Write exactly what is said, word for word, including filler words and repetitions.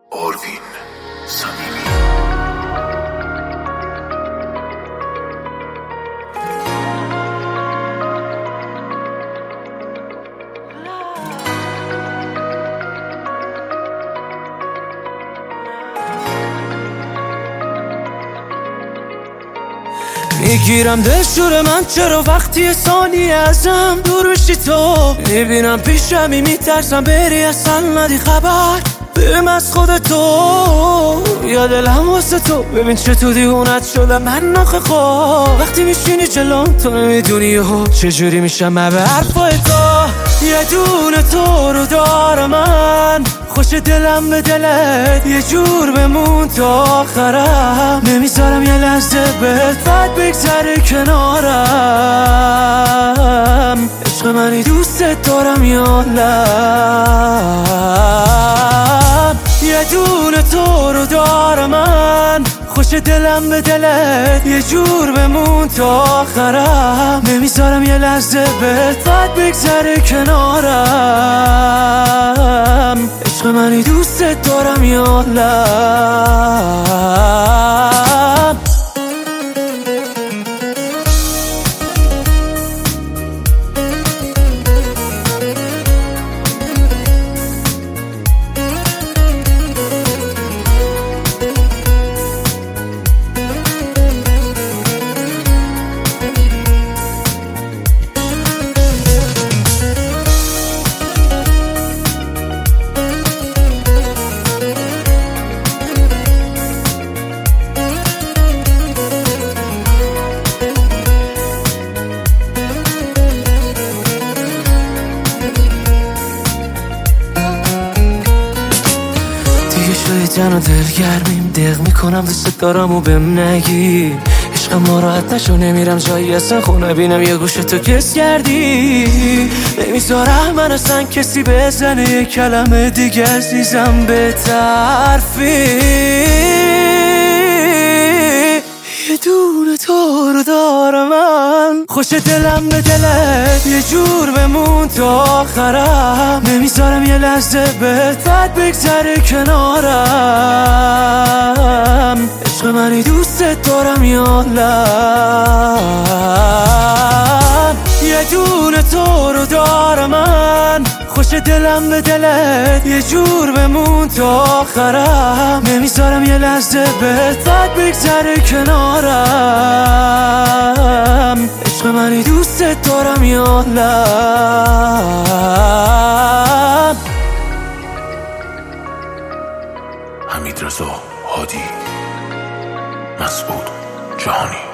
آروین صمیمی. میگیرم دلشور من چرا وقتی ثانیه ازم دور بشی تو میبینم پیشمی میترسم بری اصلا ندی خبر بهم از خودتو یا دلم واسه تو ببین چطور دیوونت شده من نخه خواه وقتی میشینی جلوم تو نمیدونی ها چجوری میشم من به حرفای تو یه دونه تو رو دارم من خوش دلم به دلت یه جور بمون تا آخرم نمیذارم یه لحظه بهت بد بگذره کنارم عشق منی دوست دارم یا نه یه دونه تو رو دارم من خوش دلم به دلت یه جور بمون تا آخرم نمیذارم یه لحظه بهت بد بگذره کنارم عشق منی دوست دارم یا نه جن و دلگرمیم دق میکنم دوست دارم و بهم نگی عشقم ناراحت نشو نمیرم جایی اصلا خونه بینم یه گوشه تو کس کردی نمیذارم من اصلا کسی بزنه یه کلمه دیگه عزیزم به طرفی یه دونه تو رو دارم من خوش دلم به دلت یه جور بمون تا آخرم نمیذارم یه لحظه بهت بد بگذره کنارم عشق منی دوست دارم یا نه یه دونه تو رو دارم من خوش دلم به دلت یه جور بمون تا آخرم نمیذارم یه لحظه بهت بد بگذره کنارم عشق منی دوست دارم یا نه حمیدرضا هادی، مسعود جهانی.